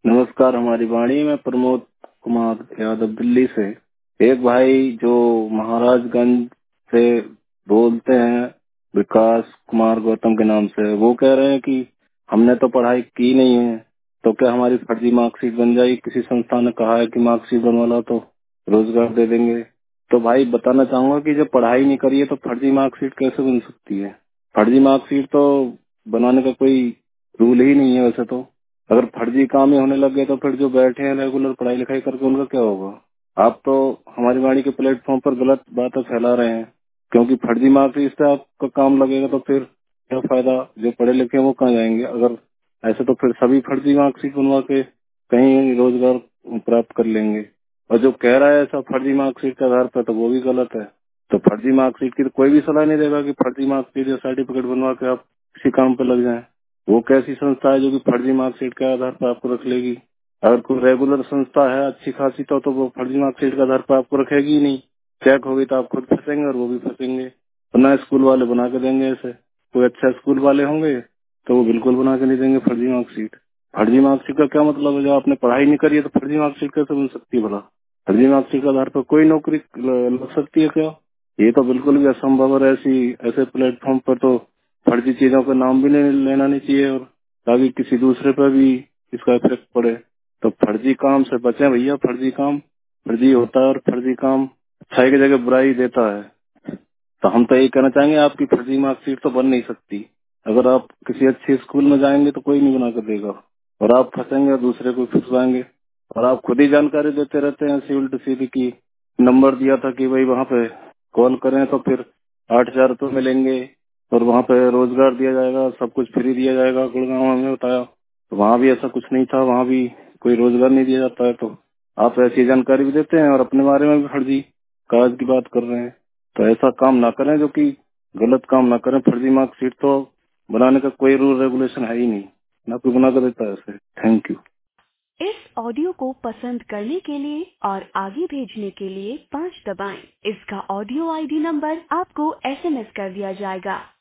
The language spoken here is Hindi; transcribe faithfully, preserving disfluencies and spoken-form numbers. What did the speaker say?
नमस्कार। हमारी वाणी में प्रमोद कुमार यादव दिल्ली से। एक भाई जो महाराजगंज से बोलते हैं, विकास कुमार गौतम के नाम से, वो कह रहे हैं कि हमने तो पढ़ाई की नहीं है, तो क्या हमारी फर्जी मार्कशीट बन जाएगी? किसी संस्था ने कहा है कि मार्कशीट बनवा लो तो रोजगार दे देंगे। तो भाई बताना चाहूंगा कि जब पढ़ाई नहीं करी है तो फर्जी मार्कशीट कैसे बन सकती है? फर्जी मार्कशीट तो बनाने का कोई रूल ही नहीं है वैसे तो। अगर फर्जी काम ही होने लग गए तो फिर जो बैठे हैं रेगुलर पढ़ाई लिखाई करके उनका क्या होगा? आप तो हमारी वाणी के प्लेटफॉर्म पर गलत बातें फैला रहे हैं, क्योंकि फर्जी मार्कशीट से आपका काम लगेगा तो फिर क्या फायदा? जो पढ़े लिखे हैं वो कहाँ जाएंगे? अगर ऐसे तो फिर सभी फर्जी मार्कशीट बनवा के कहीं रोजगार प्राप्त कर लेंगे। और जो कह रहा है ऐसा फर्जी मार्कशीट के आधार पर, तो वो भी गलत है। तो फर्जी मार्कशीट की तो कोई भी सलाह नहीं देगा कि फर्जी मार्कशीट या सर्टिफिकेट बनवा के आप किसी काम पे लग जाएं। वो कैसी संस्था है जो कि फर्जी मार्कशीट के आधार पर आपको रख लेगी? अगर कोई रेगुलर संस्था है अच्छी खासी तो तो वो फर्जी मार्कशीट के आधार पर आपको रखेगी ही नहीं। चेक होगी तो आप खुद फंसेंगे और वो भी फंसेंगे। तो ना स्कूल वाले बना के देंगे ऐसे। कोई अच्छा स्कूल वाले होंगे तो वो बिल्कुल बना के नहीं देंगे फर्जी मार्कशीट। फर्जी मार्कशीट का क्या मतलब है? जब आपने पढ़ाई नहीं करी है तो फर्जी मार्कशीट कैसे बन सकती है भला? फर्जी मार्कशीट के आधार पर कोई नौकरी लग सकती है क्या? ये तो बिल्कुल भी असंभव। और ऐसी ऐसे प्लेटफॉर्म पर तो फर्जी चीजों का नाम भी नहीं लेना नहीं चाहिए, और ताकि किसी दूसरे पर भी इसका इफेक्ट पड़े। तो फर्जी काम से बचें भैया। फर्जी काम फर्जी होता है और फर्जी काम अच्छाई की जगह बुराई देता है। तो हम तो यही कहना चाहेंगे, आपकी फर्जी मार्कशीट तो बन नहीं सकती। अगर आप किसी अच्छे स्कूल में जाएंगे तो कोई नहीं बना कर देगा, और आप फंसेंगे और दूसरे को फंसवाएंगे। और आप खुद ही जानकारी देते रहते हैं सिविल टू सीधी की। नंबर दिया था कि भाई वहाँ पे कॉल करें तो फिर आठ हजार रूपये मिलेंगे और वहाँ पे रोजगार दिया जाएगा, सब कुछ फ्री दिया जाएगा। गुड़गांव में बताया तो वहाँ भी ऐसा कुछ नहीं था, वहाँ भी कोई रोजगार नहीं दिया जाता है। तो आप ऐसी जानकारी भी देते हैं और अपने बारे में भी फर्जी कागज की बात कर रहे हैं। तो ऐसा काम ना करें, जो कि गलत काम ना करें। फर्जी मार्कशीट तो बनाने का कोई रूल रेगुलेशन है ही नहीं, ना कोई बना कर देता है ऐसे। Thank you. इस ऑडियो को पसंद करने के लिए और आगे भेजने के लिए पाँच दबाएं। इसका ऑडियो आईडी नंबर आपको एसएमएस कर दिया जाएगा।